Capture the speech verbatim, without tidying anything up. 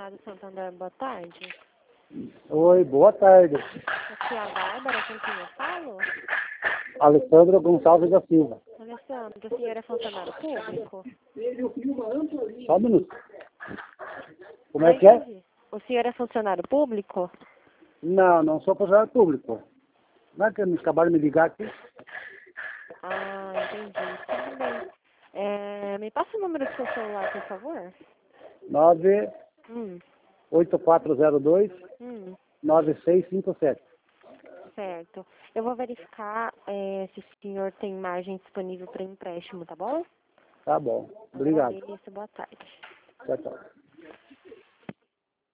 Cruzado Santander, boa tarde. Oi, boa tarde. Aqui é a Bárbara, com quem eu falo? Alessandra Gonçalves da Silva. Alessandra, o senhor é funcionário público? Só um minuto. Como é que é? O senhor é funcionário público? Não, não sou funcionário público. Não é que eles acabaram de me ligar aqui? Ah, entendi. Tudo bem. É, me passa o número do seu celular, por favor? nove Hum, oito quatro zero dois hum, nove seis cinco sete. certo. Eu vou verificar é, se o senhor tem margem disponível para empréstimo, tá bom? Tá bom. Obrigado. Agradeço, boa tarde. Tchau, tchau.